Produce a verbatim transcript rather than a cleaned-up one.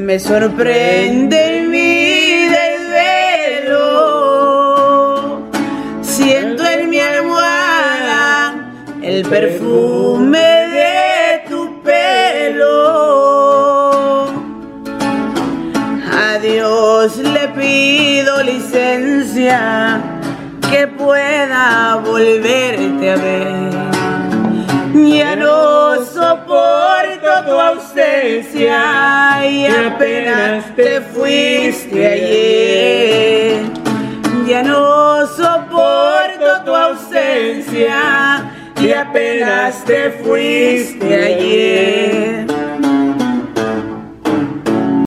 Me sorprende mi desvelo, siento en mi almohada el perfume de tu pelo. A Dios le pido licencia que pueda volverte a ver. Ya no soporto tu ausencia y apenas te fuiste ayer. Ya no soporto tu ausencia y apenas te fuiste ayer.